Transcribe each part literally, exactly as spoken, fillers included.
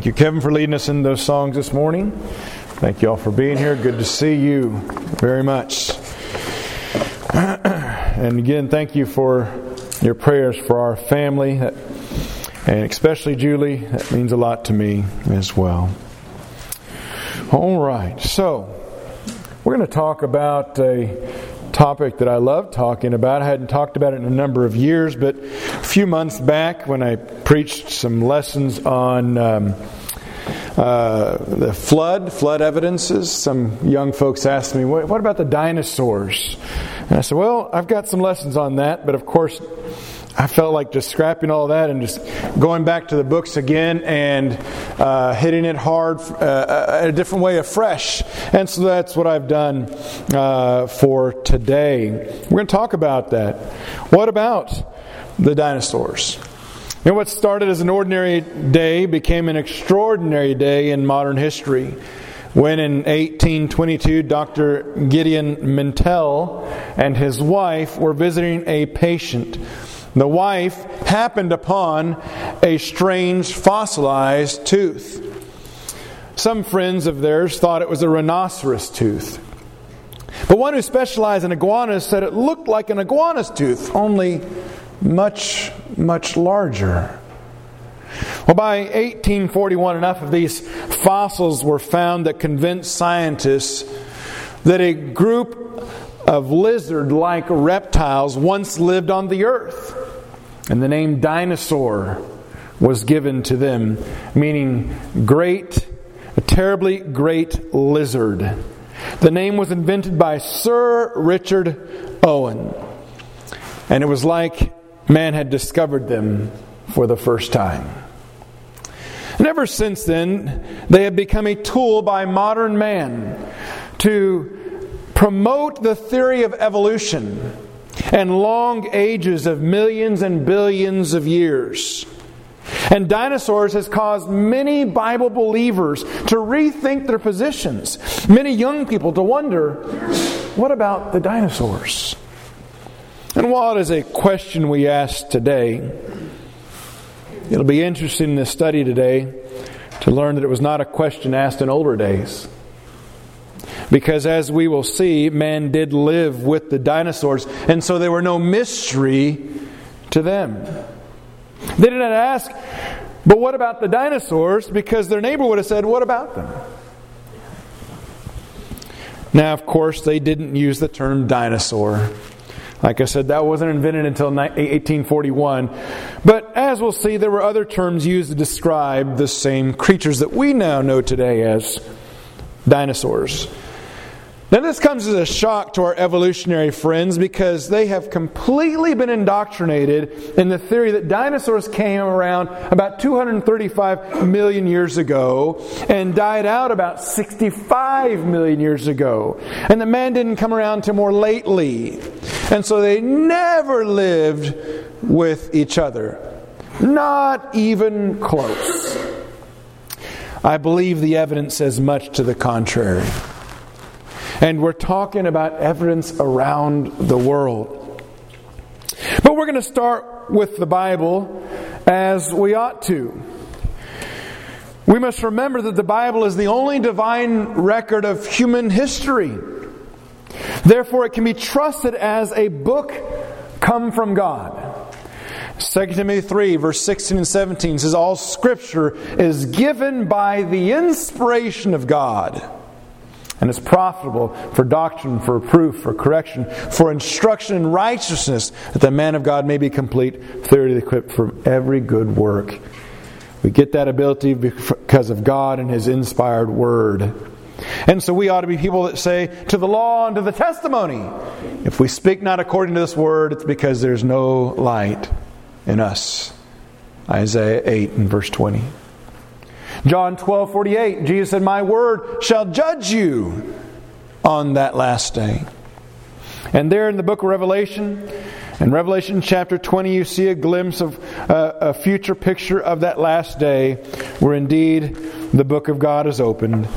Thank you, Kevin, for leading us in those songs this morning. Thank you all for being here. Good to see you very much. And again, thank you for your prayers for our family, and especially Julie. That means a lot to me as well. All right, so we're going to talk about a topic that I love talking about. I hadn't talked about it in a number of years, but a few months back when I preached some lessons on um, uh, the flood, flood evidences, some young folks asked me, what, what about the dinosaurs? And I said, well, I've got some lessons on that, but of course I felt like just scrapping all that and just going back to the books again and uh, hitting it hard uh, a different way, afresh. And so that's what I've done uh, for today. We're going to talk about that. What about the dinosaurs? You know, what started as an ordinary day became an extraordinary day in modern history. When in eighteen twenty-two, Doctor Gideon Mantell and his wife were visiting a patient. The wife happened upon a strange fossilized tooth. Some friends of theirs thought it was a rhinoceros tooth. But one who specialized in iguanas said it looked like an iguana's tooth, only much, much larger. Well, by eighteen forty-one, enough of these fossils were found that convinced scientists that a group of lizard-like reptiles once lived on the earth. And the name dinosaur was given to them, meaning great, a terribly great lizard. The name was invented by Sir Richard Owen. And it was like man had discovered them for the first time. And ever since then, they have become a tool by modern man to promote the theory of evolution and long ages of millions and billions of years. And dinosaurs has caused many Bible believers to rethink their positions. Many young people to wonder, what about the dinosaurs? And while it is a question we ask today, it'll be interesting in this study today to learn that it was not a question asked in older days. Because as we will see, man did live with the dinosaurs, and so there were no mystery to them. They did not ask, but what about the dinosaurs? Because their neighbor would have said, what about them? Now, of course, they didn't use the term dinosaur. Like I said, that wasn't invented until eighteen forty-one. But as we'll see, there were other terms used to describe the same creatures that we now know today as dinosaurs. Now this comes as a shock to our evolutionary friends because they have completely been indoctrinated in the theory that dinosaurs came around about two hundred thirty-five million years ago and died out about sixty-five million years ago. And that man didn't come around till more lately. And so they never lived with each other. Not even close. I believe the evidence says much to the contrary. And we're talking about evidence around the world. But we're going to start with the Bible as we ought to. We must remember that the Bible is the only divine record of human history. Therefore, it can be trusted as a book come from God. Second Timothy three, verse sixteen and seventeen says, all Scripture is given by the inspiration of God. And it's profitable for doctrine, for reproof, for correction, for instruction in righteousness, that the man of God may be complete, thoroughly equipped for every good work. We get that ability because of God and His inspired Word. And so we ought to be people that say, to the law and to the testimony, if we speak not according to this Word, it's because there's no light in us. Isaiah eight and verse twenty. John twelve forty-eight, Jesus said, my word shall judge you on that last day. And there in the book of Revelation, in Revelation chapter twenty, you see a glimpse of uh, a future picture of that last day, where indeed the book of God is opened.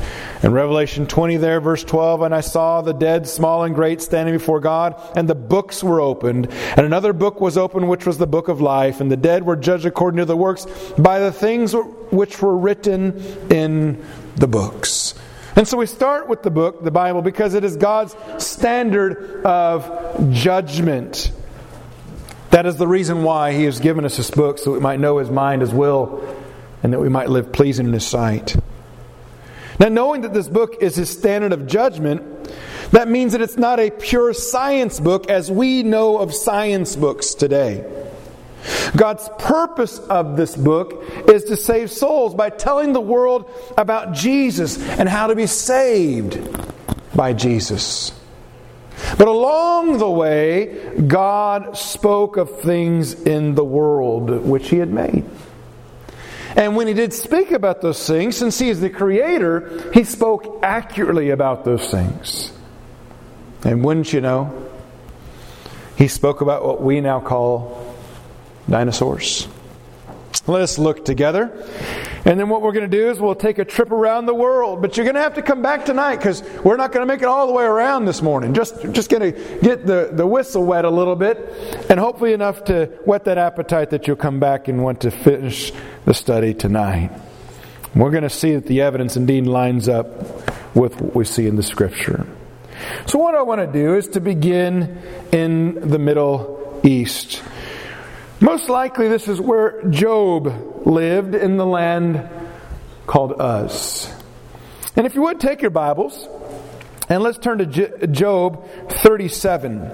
In Revelation twenty there, verse twelve, and I saw the dead, small and great, standing before God, and the books were opened. And another book was opened, which was the book of life. And the dead were judged according to their works by the things which were written in the books. And so we start with the book, the Bible, because it is God's standard of judgment. That is the reason why He has given us this book, so we might know His mind, His will, and that we might live pleasing in His sight. Now, knowing that this book is His standard of judgment, that means that it's not a pure science book as we know of science books today. God's purpose of this book is to save souls by telling the world about Jesus and how to be saved by Jesus. But along the way, God spoke of things in the world which He had made. And when He did speak about those things, since He is the Creator, He spoke accurately about those things. And wouldn't you know, He spoke about what we now call dinosaurs. Let us look together. And then what we're going to do is we'll take a trip around the world. But you're going to have to come back tonight because we're not going to make it all the way around this morning. Just, just going to get the, the whistle wet a little bit and hopefully enough to whet that appetite that you'll come back and want to finish the study tonight. We're going to see that the evidence indeed lines up with what we see in the Scripture. So what I want to do is to begin in the Middle East. Most likely this is where Job lived, in the land called Uz. And if you would, take your Bibles and let's turn to Job thirty-seven.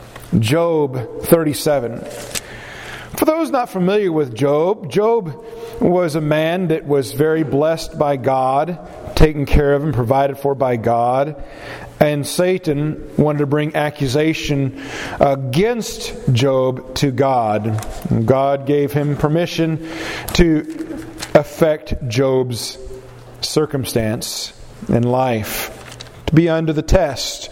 Job thirty-seven. For those not familiar with Job, Job was a man that was very blessed by God, taken care of and provided for by God. And Satan wanted to bring accusation against Job to God. God gave him permission to affect Job's circumstance in life, to be under the test.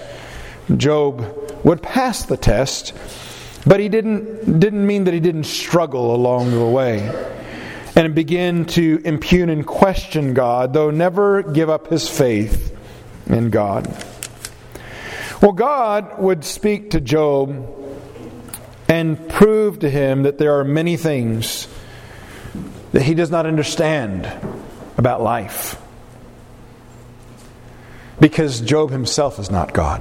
Job would pass the test, but he didn't didn't mean that he didn't struggle along the way and begin to impugn and question God, though never give up his faith in God. Well, God would speak to Job and prove to him that there are many things that he does not understand about life, because Job himself is not God.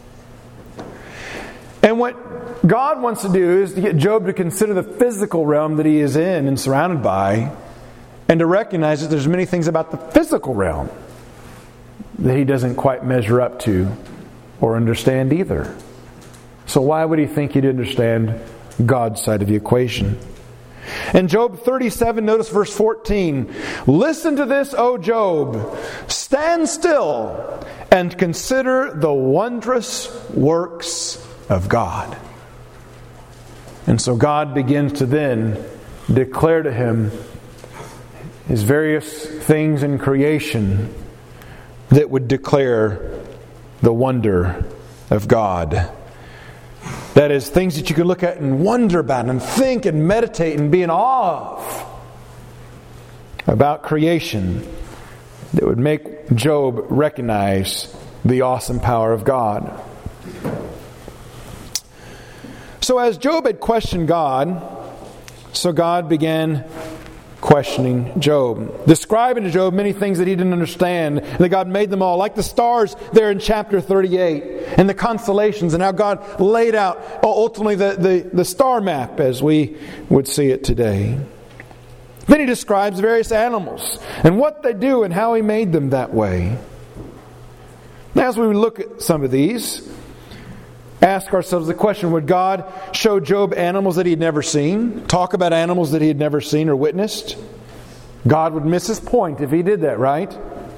And what God wants to do is to get Job to consider the physical realm that he is in and surrounded by, and to recognize that there's many things about the physical realm that he doesn't quite measure up to or understand either. So why would he think he'd understand God's side of the equation? In Job thirty-seven, notice verse fourteen. Listen to this, O Job. Stand still and consider the wondrous works of God. And so God begins to then declare to him His various things in creation that would declare the wonder of God. That is, things that you can look at and wonder about and think and meditate and be in awe of about creation that would make Job recognize the awesome power of God. So as Job had questioned God, so God began questioning Job, describing to Job many things that he didn't understand, and that God made them all, like the stars there in chapter thirty-eight, and the constellations, and how God laid out ultimately the, the, the star map as we would see it today. Then he describes various animals, and what they do, and how He made them that way. Now as we look at some of these, ask ourselves the question, would God show Job animals that he had never seen? Talk about animals that he had never seen or witnessed? God would miss his point if he did that, right?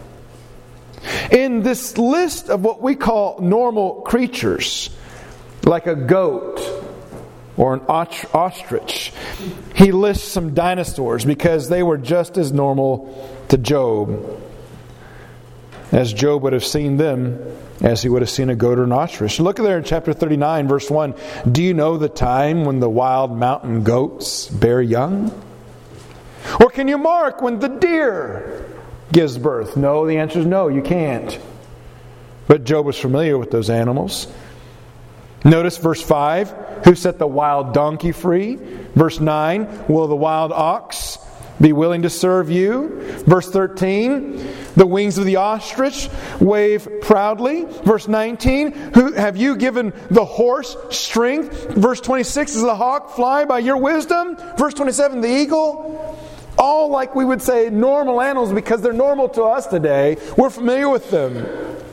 In this list of what we call normal creatures, like a goat or an ostrich, he lists some dinosaurs because they were just as normal to Job as Job would have seen them as he would have seen a goat or an ostrich. Look there in chapter thirty-nine, verse one. Do you know the time when the wild mountain goats bear young? Or can you mark when the deer gives birth? No, the answer is no, you can't. But Job was familiar with those animals. Notice verse five, who set the wild donkey free? Verse nine, will the wild ox be willing to serve you? Verse thirteen, the wings of the ostrich wave proudly. Verse nineteen, who have you given the horse strength? Verse twenty-six, does the hawk fly by your wisdom? Verse twenty-seven, the eagle. All like we would say normal animals because they're normal to us today. We're familiar with them.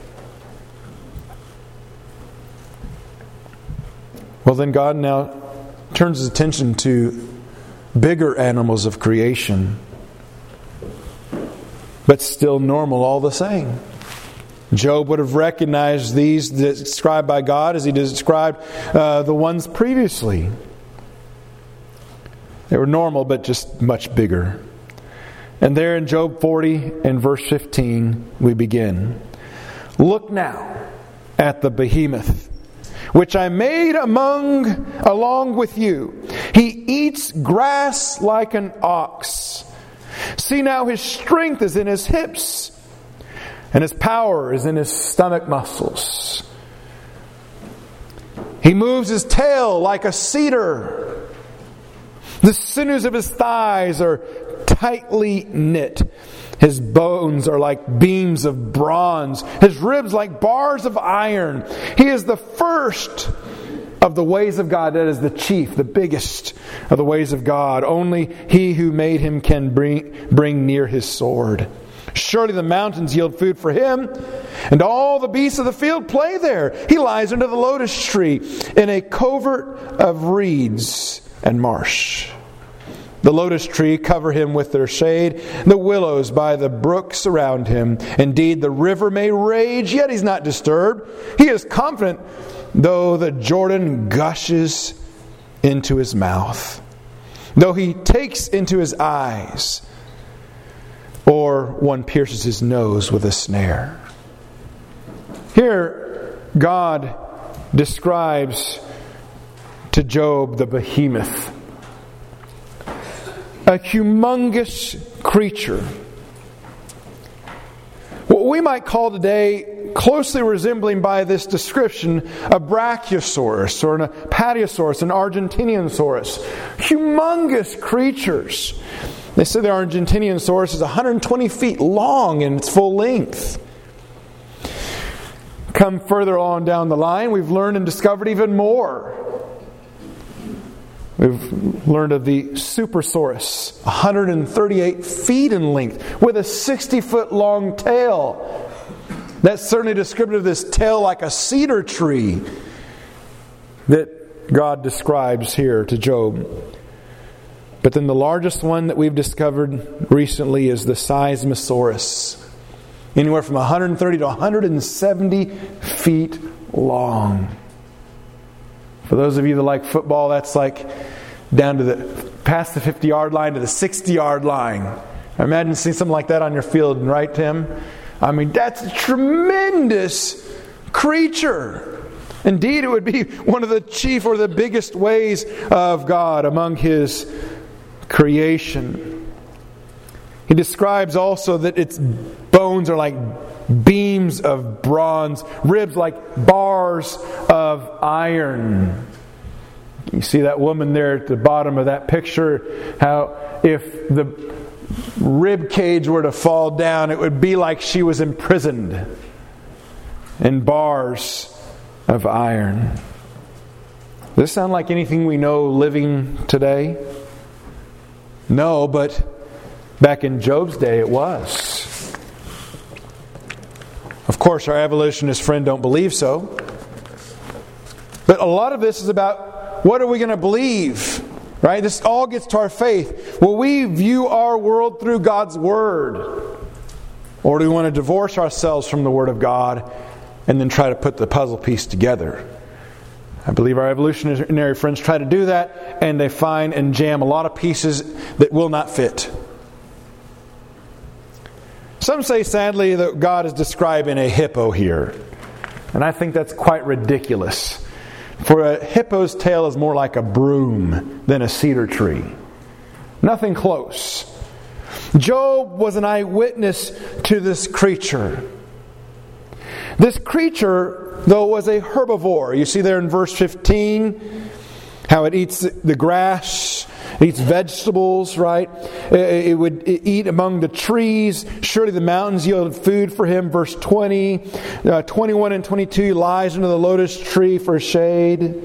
Well, then God now turns his attention to bigger animals of creation, but still normal all the same. Job would have recognized these described by God as he described uh, the ones previously. They were normal, but just much bigger. And there in Job forty and verse fifteen, we begin. Look now at the behemoth, which I made among along with you. He eats grass like an ox. See now, his strength is in his hips, and his power is in his stomach muscles. He moves his tail like a cedar. The sinews of his thighs are tightly knit. His bones are like beams of bronze. His ribs like bars of iron. He is the first of the ways of God. That is the chief, the biggest of the ways of God. Only he who made him can bring, bring near his sword. Surely the mountains yield food for him, and all the beasts of the field play there. He lies under the lotus tree in a covert of reeds and marsh. The lotus tree cover him with their shade. The willows by the brook surround him. Indeed, the river may rage, yet he's not disturbed. He is confident, though the Jordan gushes into his mouth. Though he takes into his eyes, or one pierces his nose with a snare. Here, God describes to Job the behemoth. A humongous creature. What we might call today, closely resembling by this description, a brachiosaurus or an apatiosaurus, an Argentinian saurus. Humongous creatures. They say the Argentinian saurus is one hundred twenty feet long in its full length. Come further on down the line, we've learned and discovered even more. We've learned of the Supersaurus, one hundred thirty-eight feet in length, with a sixty foot long tail. That's certainly descriptive of this tail like a cedar tree that God describes here to Job. But then the largest one that we've discovered recently is the Seismosaurus. Anywhere from one hundred thirty to one hundred seventy feet long. For those of you that like football, that's like down to the past the fifty-yard line to the sixty-yard line. I imagine seeing something like that on your field, right, Tim? I mean, that's a tremendous creature. Indeed, it would be one of the chief or the biggest ways of God among His creation. He describes also that its bones are like beams of bronze, ribs like bars of iron. You see that woman there at the bottom of that picture, how if the rib cage were to fall down, it would be like she was imprisoned in bars of iron. Does this sound like anything we know living today? No, but back in Job's day it was. Of course, our evolutionist friend don't believe so. But a lot of this is about what are we going to believe? Right? This all gets to our faith. Will we view our world through God's Word? Or do we want to divorce ourselves from the Word of God and then try to put the puzzle piece together? I believe our evolutionary friends try to do that, and they find and jam a lot of pieces that will not fit. Some say, sadly, that God is describing a hippo here. And I think that's quite ridiculous. For a hippo's tail is more like a broom than a cedar tree. Nothing close. Job was an eyewitness to this creature. This creature, though, was a herbivore. You see there in verse fifteen how it eats the grass, it eats vegetables, right? It would eat among the trees. Surely the mountains yielded food for him. Verse twenty, uh, twenty-one and twenty-two, he lies under the lotus tree for shade.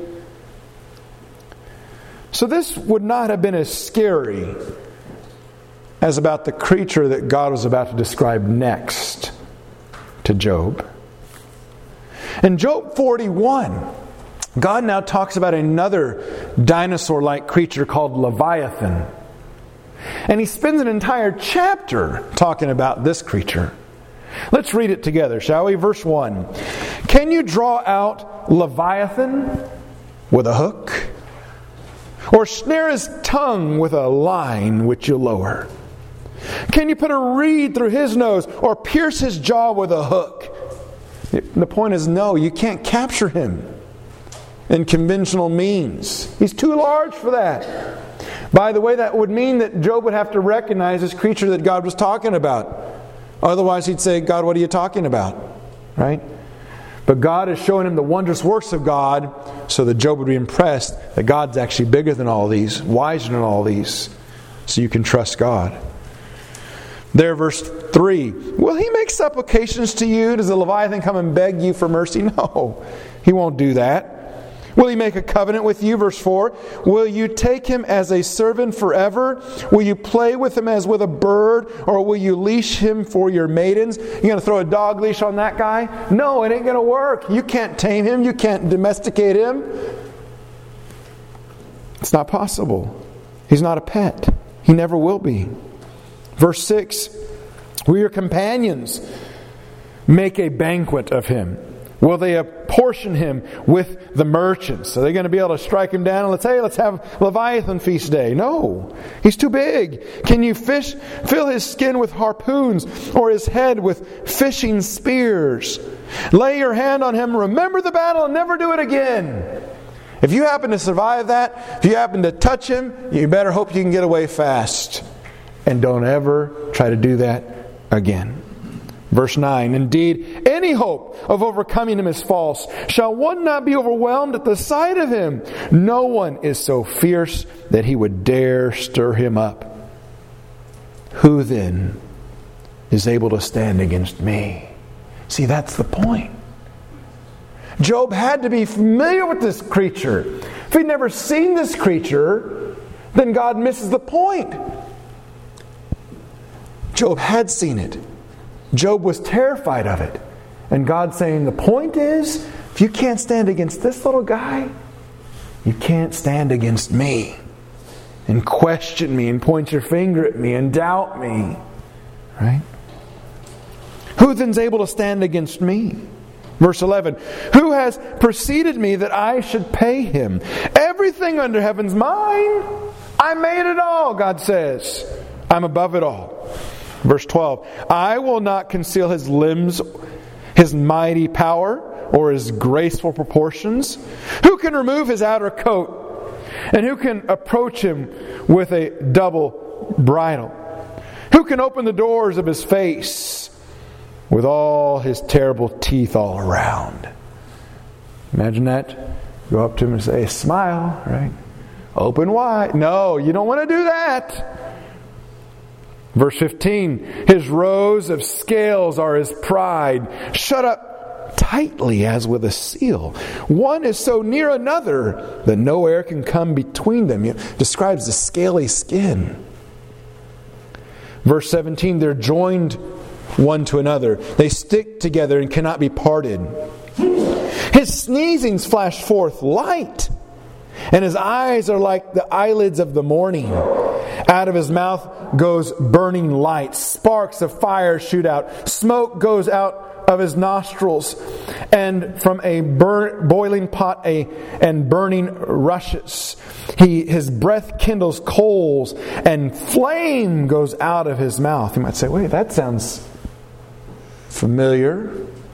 So this would not have been as scary as about the creature that God was about to describe next to Job. In Job forty-one, God now talks about another dinosaur-like creature called Leviathan. And he spends an entire chapter talking about this creature. Let's read it together, shall we? Verse one. Can you draw out Leviathan with a hook? Or snare his tongue with a line which you lower? Can you put a reed through his nose or pierce his jaw with a hook? The point is, no, you can't capture him in conventional means. He's too large for that. By the way, that would mean that Job would have to recognize this creature that God was talking about. Otherwise, he'd say, God, what are you talking about? Right? But God is showing him the wondrous works of God so that Job would be impressed that God's actually bigger than all these, wiser than all these. So you can trust God. There, verse three. Will he make supplications to you? Does the Leviathan come and beg you for mercy? No, he won't do that. Will he make a covenant with you? Verse four. Will you take him as a servant forever? Will you play with him as with a bird? Or will you leash him for your maidens? You going to throw a dog leash on that guy? No, it ain't going to work. You can't tame him. You can't domesticate him. It's not possible. He's not a pet. He never will be. Verse six. Will your companions make a banquet of him? Will they apportion him with the merchants? Are they going to be able to strike him down and let's say, let's have Leviathan feast day? No, he's too big. Can you fish, fill his skin with harpoons or his head with fishing spears? Lay your hand on him, remember the battle and never do it again. If you happen to survive that, if you happen to touch him, you better hope you can get away fast. And don't ever try to do that again. Verse nine, indeed, any hope of overcoming him is false. Shall one not be overwhelmed at the sight of him? No one is so fierce that he would dare stir him up. Who then is able to stand against me? See, that's the point. Job had to be familiar with this creature. If he'd never seen this creature, then God misses the point. Job had seen it. Job was terrified of it. And God's saying, the point is, if you can't stand against this little guy, you can't stand against me. And question me and point your finger at me and doubt me. Right? Who then's able to stand against me? Verse eleven. Who has preceded me that I should pay him? Everything under heaven's mine. I made it all, God says. I'm above it all. Verse twelve, I will not conceal his limbs, his mighty power, or his graceful proportions. Who can remove his outer coat? And who can approach him with a double bridle? Who can open the doors of his face with all his terrible teeth all around? Imagine that. Go up to him and say, smile, right? Open wide. No, you don't want to do that. Verse fifteen, his rows of scales are his pride, shut up tightly as with a seal. One is so near another that no air can come between them. It describes the scaly skin. Verse seventeen, they're joined one to another. They stick together and cannot be parted. His sneezings flash forth light, and his eyes are like the eyelids of the morning. Out of his mouth goes burning light. Sparks of fire shoot out. Smoke goes out of his nostrils. And from a burn, boiling pot a, and burning rushes. He, his breath kindles coals and flame goes out of his mouth. You might say, wait, that sounds familiar.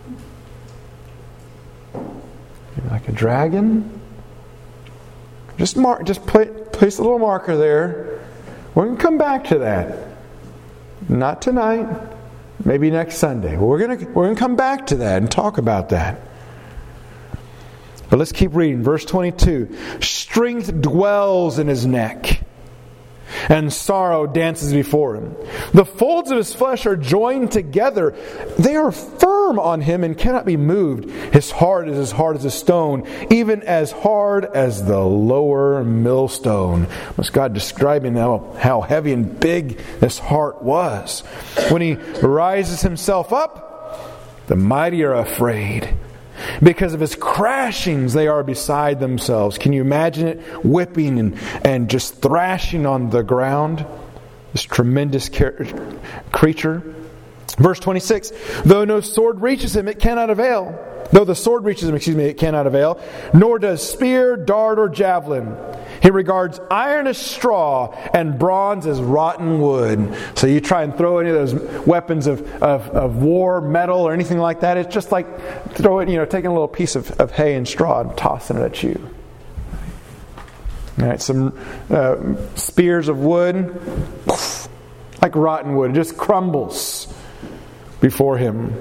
Like a dragon. Just mark, just play, place a little marker there. We're going to come back to that. Not tonight. Maybe next Sunday. Well, we're going to we're going to come back to that and talk about that. But let's keep reading. Verse twenty-two. Strength dwells in his neck, and sorrow dances before him. The folds of his flesh are joined together. They are firm on him and cannot be moved. His heart is as hard as a stone, even as hard as the lower millstone. Was God describing how, how heavy and big this heart was? When he rises himself up, the mighty are afraid. Because of his crashings, they are beside themselves. Can you imagine it? Whipping and, and just thrashing on the ground. This tremendous creature. Verse twenty-six. Though no sword reaches him, it cannot avail. Though the sword reaches him, excuse me, it cannot avail. Nor does spear, dart, or javelin. He regards iron as straw and bronze as rotten wood. So you try and throw any of those weapons of, of, of war, metal, or anything like that. It's just like throwing, you know, taking a little piece of, of hay and straw and tossing it at you. All right, some uh, spears of wood, like rotten wood, it just crumbles before him.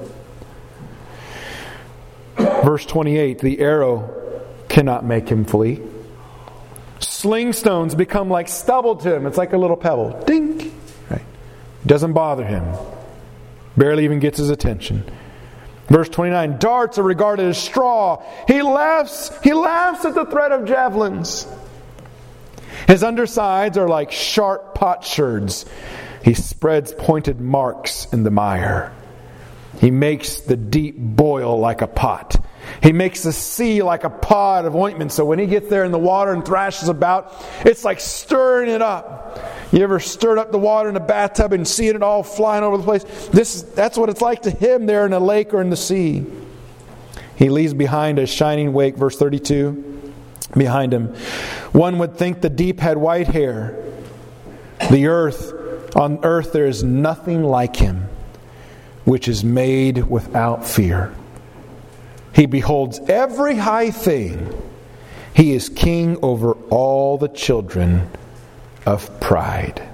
Verse twenty-eight, the arrow cannot make him flee. Sling stones become like stubble to him. It's like a little pebble. Ding! Right? Doesn't bother him. Barely even gets his attention. Verse twenty-nine, darts are regarded as straw. He laughs, he laughs at the threat of javelins. His undersides are like sharp potsherds. He spreads pointed marks in the mire. He makes the deep boil like a pot. He makes the sea like a pot of ointment. So when he gets there in the water and thrashes about, it's like stirring it up. You ever stirred up the water in a bathtub and see it all flying over the place? This that's what it's like to him there in a lake or in the sea. He leaves behind a shining wake, verse thirty-two, behind him. One would think the deep had white hair. The earth, on earth there is nothing like him, which is made without fear. He beholds every high thing. He is king over all the children of pride.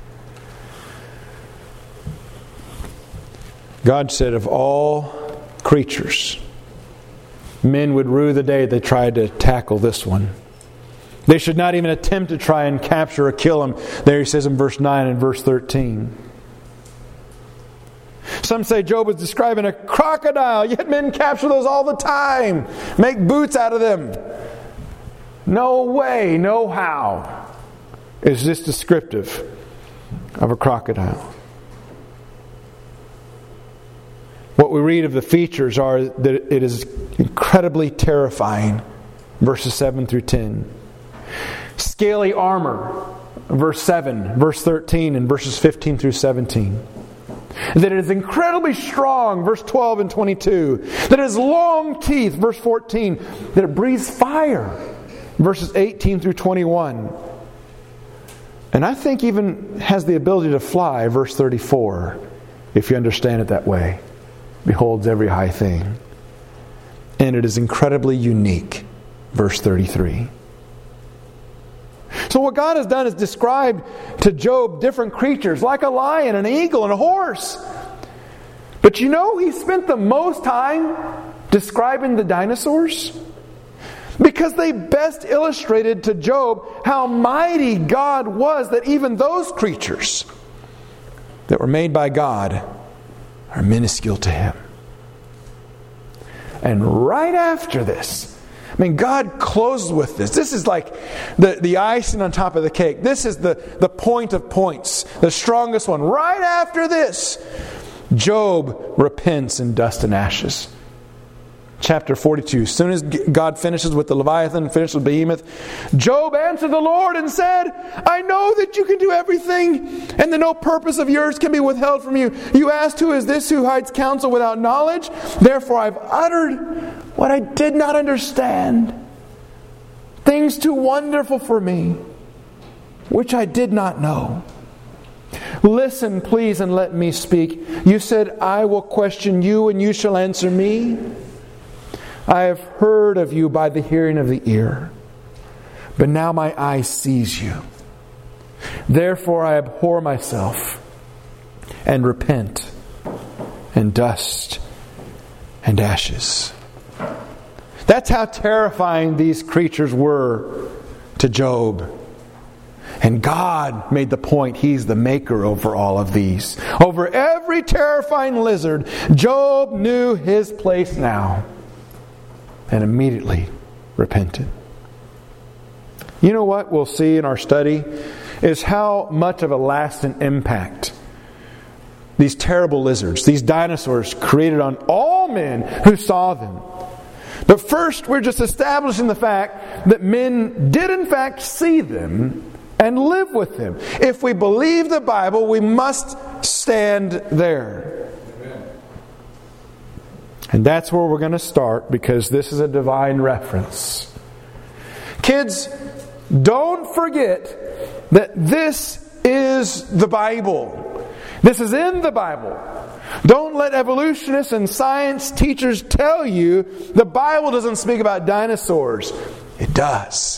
God said of all creatures, men would rue the day they tried to tackle this one. They should not even attempt to try and capture or kill him. There he says in verse nine and verse thirteen. Some say Job was describing a crocodile, yet men capture those all the time. Make boots out of them. No way, no how is this descriptive of a crocodile. What we read of the features are that it is incredibly terrifying. Verses seven through ten. Scaly armor, verse seven, verse thirteen, and verses fifteen through seventeen. That it is incredibly strong, verse twelve and twenty-two. That it has long teeth, verse fourteen. That it breathes fire, verses eighteen through twenty-one. And I think even has the ability to fly, verse thirty-four, if you understand it that way. Beholds every high thing. And it is incredibly unique, verse thirty-three. So what God has done is described to Job different creatures, like a lion, an eagle, and a horse. But you know, he spent the most time describing the dinosaurs? Because they best illustrated to Job how mighty God was, that even those creatures that were made by God are minuscule to him. And right after this, I mean, God closes with this. This is like the, the icing on top of the cake. This is the, the point of points, the strongest one. Right after this, Job repents in dust and ashes. Chapter forty-two. As soon as God finishes with the Leviathan, finishes with Behemoth, Job answered the Lord and said, I know that you can do everything, and that no purpose of yours can be withheld from you. You asked, who is this who hides counsel without knowledge? Therefore I've uttered what I did not understand, things too wonderful for me, which I did not know. Listen, please, and let me speak. You said, I will question you, and you shall answer me. I have heard of you by the hearing of the ear, but now my eye sees you. Therefore I abhor myself and repent and dust and ashes. That's how terrifying these creatures were to Job. And God made the point He's the maker over all of these. Over every terrifying lizard, Job knew his place now and immediately repented. You know what we'll see in our study is how much of a lasting impact these terrible lizards, these dinosaurs, created on all men who saw them. But first, we're just establishing the fact that men did in fact see them and live with them. If we believe the Bible, we must stand there. Amen. And that's where we're going to start, because this is a divine reference. Kids, don't forget that this is the Bible. This is in the Bible. Don't let evolutionists and science teachers tell you the Bible doesn't speak about dinosaurs. It does.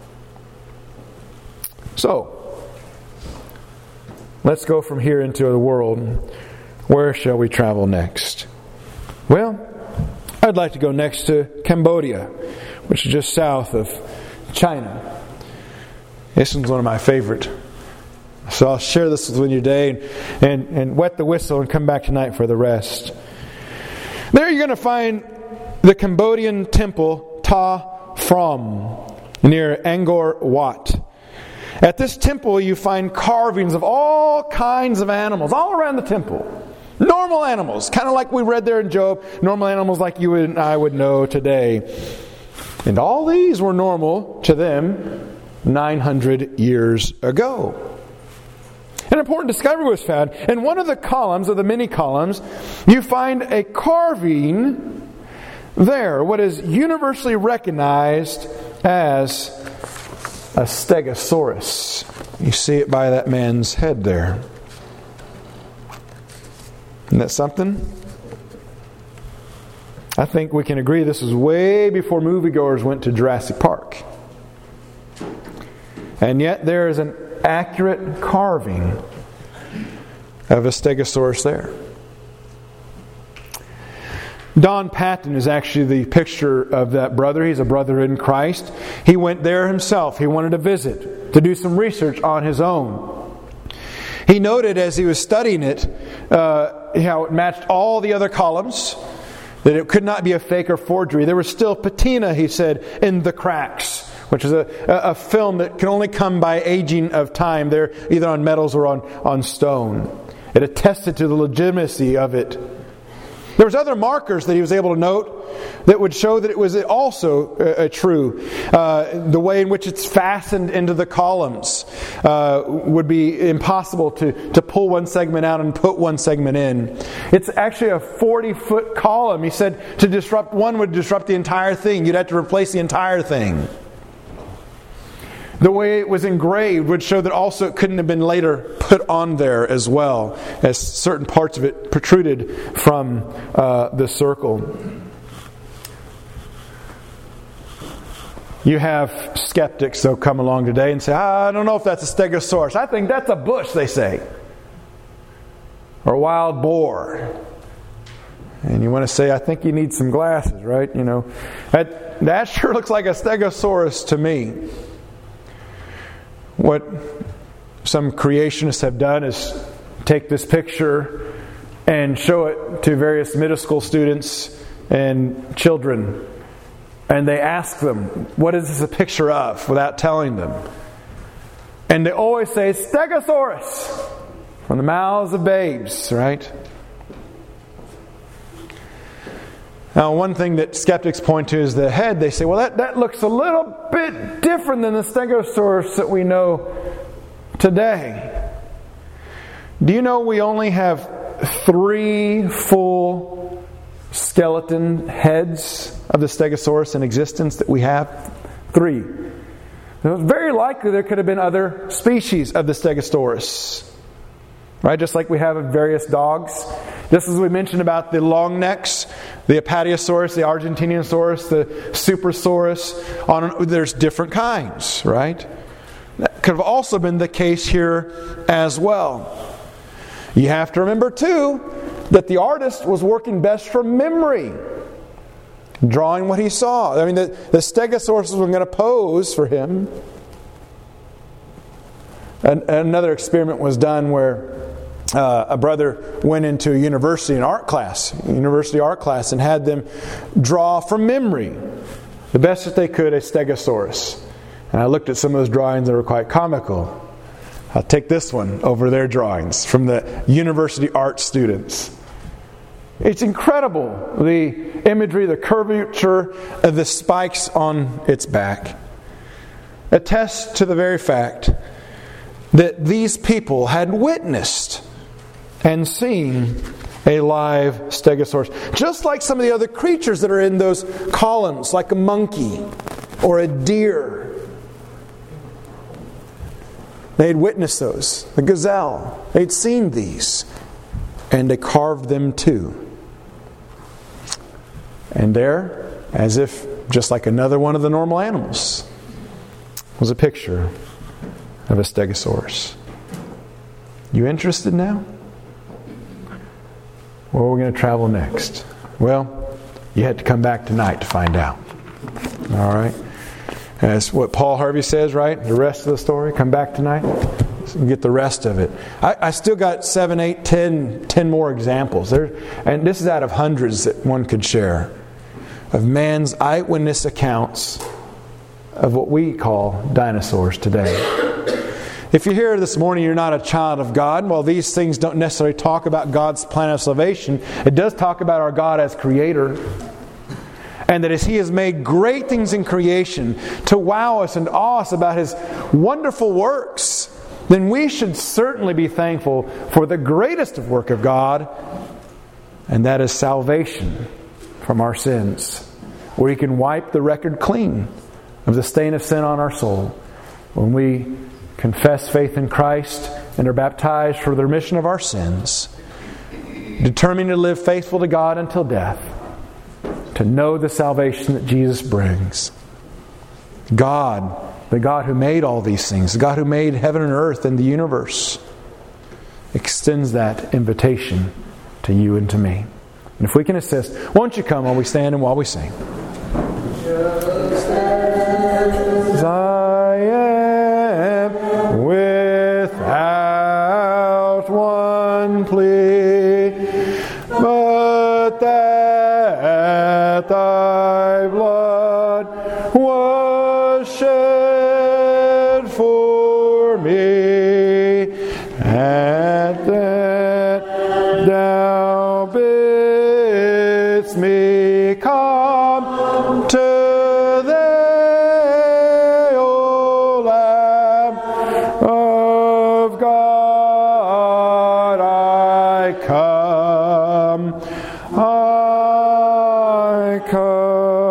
So, let's go from here into the world. Where shall we travel next? Well, I'd like to go next to Cambodia, which is just south of China. This one's one of my favorite. So I'll share this with you today and, and, and wet the whistle and come back tonight for the rest. There you're going to find the Cambodian temple Ta Phrom near Angkor Wat. At this temple you find carvings of all kinds of animals all around the temple. Normal animals, kind of like we read there in Job. Normal animals like you and I would know today. And all these were normal to them nine hundred years ago. An important discovery was found. In one of the columns, of the many columns, you find a carving there, what is universally recognized as a stegosaurus. You see it by that man's head there. Isn't that something? I think we can agree this was way before moviegoers went to Jurassic Park. And yet there is an accurate carving of a stegosaurus there. Don Patton is actually the picture of that brother. He's a brother in Christ. He went there himself. He wanted to visit, to do some research on his own. He noted as he was studying it, uh, how it matched all the other columns, that it could not be a fake or forgery. There was still patina, he said, in the cracks, which is a, a film that can only come by aging of time. They're either on metals or on, on stone. It attested to the legitimacy of it. There was other markers that he was able to note that would show that it was also uh, true. Uh, the way in which it's fastened into the columns uh, would be impossible to, to pull one segment out and put one segment in. It's actually a forty-foot column. He said to disrupt one would disrupt the entire thing. You'd have to replace the entire thing. The way it was engraved would show that also it couldn't have been later put on there as well, as certain parts of it protruded from uh, the circle. You have skeptics, though, come along today and say, I don't know if that's a stegosaurus. I think that's a bush, they say. Or a wild boar. And you want to say, I think you need some glasses, right? You know, that, that sure looks like a stegosaurus to me. What some creationists have done is take this picture and show it to various middle school students and children. And they ask them, what is this a picture of? Without telling them. And they always say, Stegosaurus! From the mouths of babes, right? Now, one thing that skeptics point to is the head. They say, well, that, that looks a little bit different than the Stegosaurus that we know today. Do you know we only have three full skeleton heads of the Stegosaurus in existence that we have? Three. It's very likely there could have been other species of the Stegosaurus. Right? Just like we have of various dogs. Just as we mentioned about the long necks, the Apatiosaurus, the Argentinosaurus, the Supersaurus, on, there's different kinds, right? That could have also been the case here as well. You have to remember too that the artist was working best from memory, drawing what he saw. I mean, the, the stegosaurus were going to pose for him. And another experiment was done where uh, a brother went into a university an art class, university art class, and had them draw from memory, the best that they could, a stegosaurus. And I looked at some of those drawings that were quite comical. I'll take this one over their drawings from the university art students. It's incredible, the imagery, the curvature of the spikes on its back attests to the very fact that these people had witnessed and seen a live stegosaurus. Just like some of the other creatures that are in those columns, like a monkey or a deer. They had witnessed those. The gazelle. They'd seen these. And they carved them too. And there, as if just like another one of the normal animals, was a picture of a stegosaurus. You interested now? Where are we going to travel next? Well, you had to come back tonight to find out. All right? That's what Paul Harvey says, right? The rest of the story. Come back tonight and get the rest of it. I, I still got seven, eight, ten, ten more examples. There, and this is out of hundreds that one could share of man's eyewitness accounts of what we call dinosaurs today. If you're here this morning, you're not a child of God. Well, these things don't necessarily talk about God's plan of salvation. It does talk about our God as creator. And that as He has made great things in creation to wow us and awe us about His wonderful works, then we should certainly be thankful for the greatest of work of God, and that is salvation from our sins, where He can wipe the record clean of the stain of sin on our soul when we confess faith in Christ and are baptized for the remission of our sins, determined to live faithful to God until death, to know the salvation that Jesus brings. God, the God who made all these things, the God who made heaven and earth and the universe, extends that invitation to you and to me. And if we can assist, won't you come while we stand and while we sing? Just as I am without one plea, but that Thy blood was shed for me, and that Thou bidst me come to Thee, O Lamb of God, I come, I come.